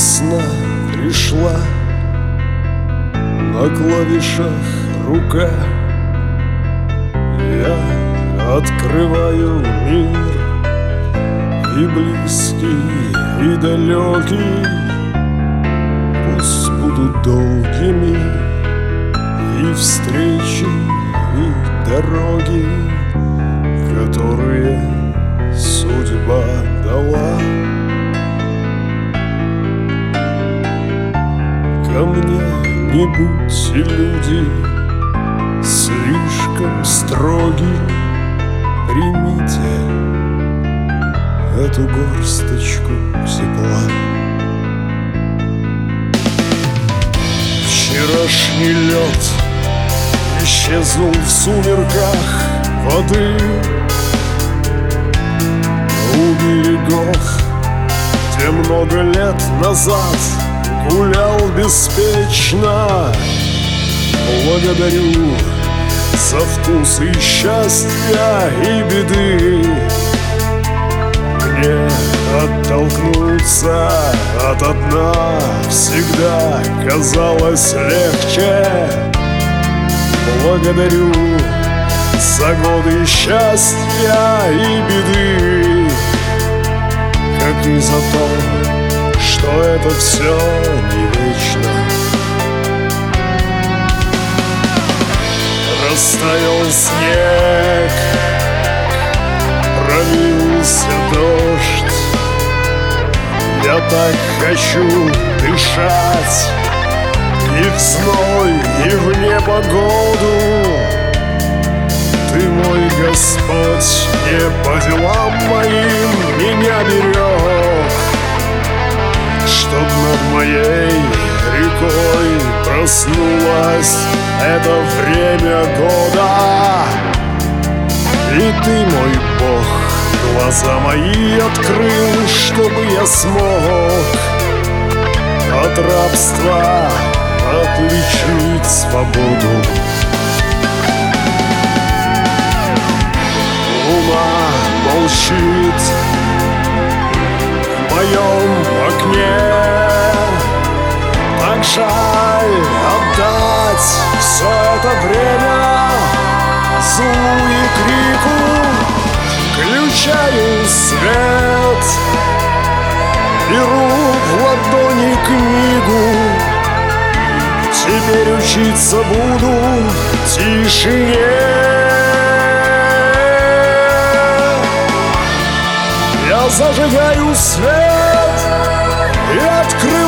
Весна пришла, на клавишах рука. Я открываю мир, и близкий, и далекий. Пусть будут долгими и встречи, и дороги, которые судьба дала. Ко мне не будьте, люди, слишком строги. Примите эту горсточку тепла. Вчерашний лед исчезнул в сумерках воды. У берегов, где много лет назад гулял беспечно, благодарю за вкусы счастья и беды. Мне оттолкнуться от дна всегда казалось легче. Благодарю за годы счастья и беды, как и за то, что это все не вечно. Растаял снег, пролился дождь. Я так хочу дышать и в зной, и в непогоду. Ты, мой Господь, не по делам моим меня берег, чтоб над моей рекой проснулось это время года. И ты, мой Бог, глаза мои открыл, чтобы я смог от рабства отличить свободу. Луна молчит в моем окне. Так жаль отдать все это время злу и крику. Включаю свет, беру в ладони книгу. Теперь учиться буду тишине. Я зажигаю свет и открываю